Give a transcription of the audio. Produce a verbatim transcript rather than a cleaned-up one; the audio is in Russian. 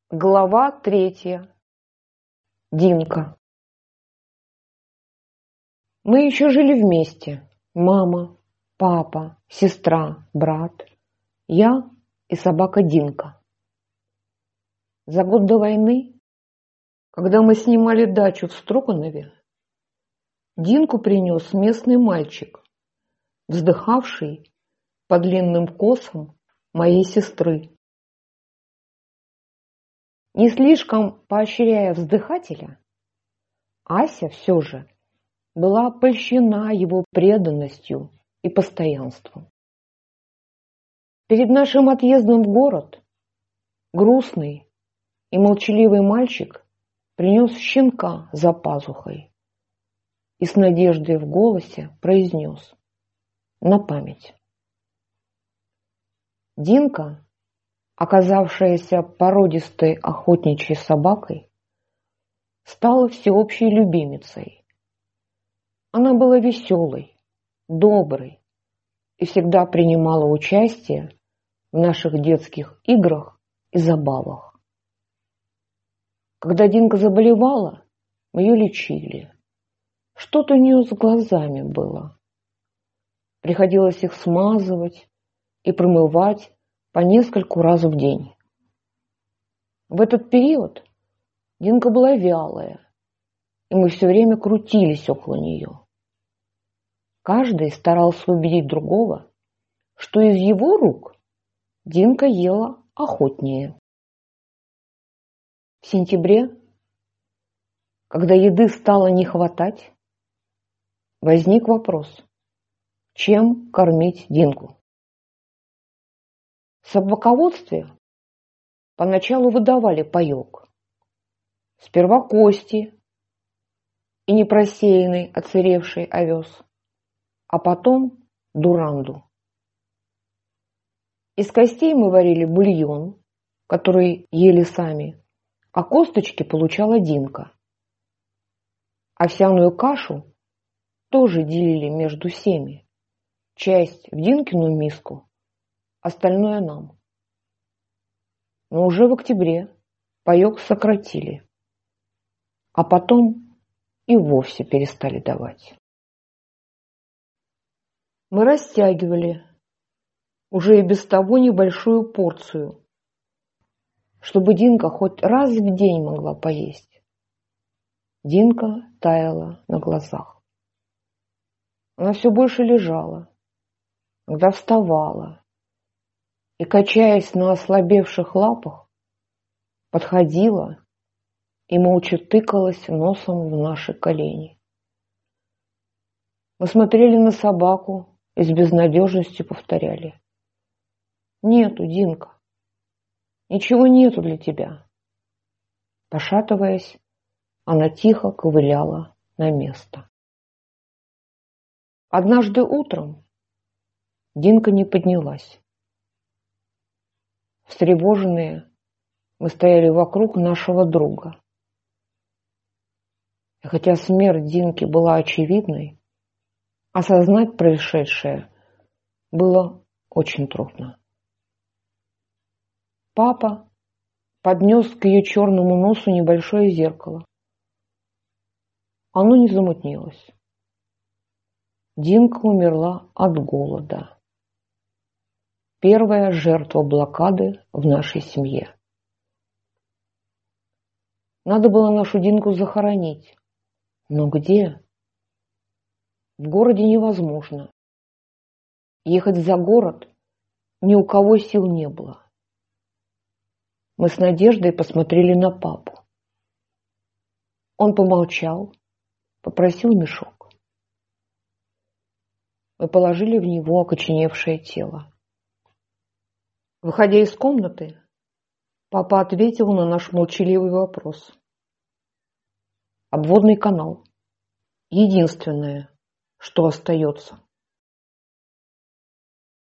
Глава третья. Динка. Мы еще жили вместе. Мама, папа, сестра, брат, я и собака Динка. За год до войны, когда мы снимали дачу в Строганове, Динку принес местный мальчик, вздыхавший по длинным косам моей сестры. Не слишком поощряя вздыхателя, Ася все же была польщена его преданностью и постоянством. Перед нашим отъездом в город грустный и молчаливый мальчик принес щенка за пазухой и с надеждой в голосе произнес: на память. Динка, оказавшаяся породистой охотничьей собакой, стала всеобщей любимицей. Она была веселой, доброй и всегда принимала участие в наших детских играх и забавах. Когда Динка заболевала, мы ее лечили. Что-то у нее с глазами было. Приходилось их смазывать и промывать по нескольку раз в день. В этот период Динка была вялая, и мы все время крутились около нее. Каждый старался убедить другого, что из его рук Динка ела охотнее. В сентябре, когда еды стало не хватать, возник вопрос, чем кормить Динку. В собаководстве поначалу выдавали паёк. Сперва кости и непросеянный отсыревший овес, а потом дуранду. Из костей мы варили бульон, который ели сами, а косточки получала Динка. Овсяную кашу тоже делили между всеми. Часть в Динкину миску, остальное нам. Но уже в октябре паёк сократили, а потом и вовсе перестали давать. Мы растягивали уже и без того небольшую порцию, чтобы Динка хоть раз в день могла поесть. Динка таяла на глазах. Она все больше лежала, иногда вставала и, качаясь на ослабевших лапах, подходила и молча тыкалась носом в наши колени. Мы смотрели на собаку и с безнадежностью повторяли: «Нету, Динка, ничего нету для тебя». Пошатываясь, она тихо ковыляла на место. Однажды утром Динка не поднялась. Встревоженные, мы стояли вокруг нашего друга. И хотя смерть Динки была очевидной, осознать происшедшее было очень трудно. Папа поднес к ее черному носу небольшое зеркало. Оно не замутнилось. Динка умерла от голода. Первая жертва блокады в нашей семье. Надо было нашу Динку захоронить. Но где? В городе невозможно. Ехать за город ни у кого сил не было. Мы с надеждой посмотрели на папу. Он помолчал, попросил мешок. Мы положили в него окоченевшее тело. Выходя из комнаты, папа ответил на наш молчаливый вопрос. Обводный канал. Единственное, что остается.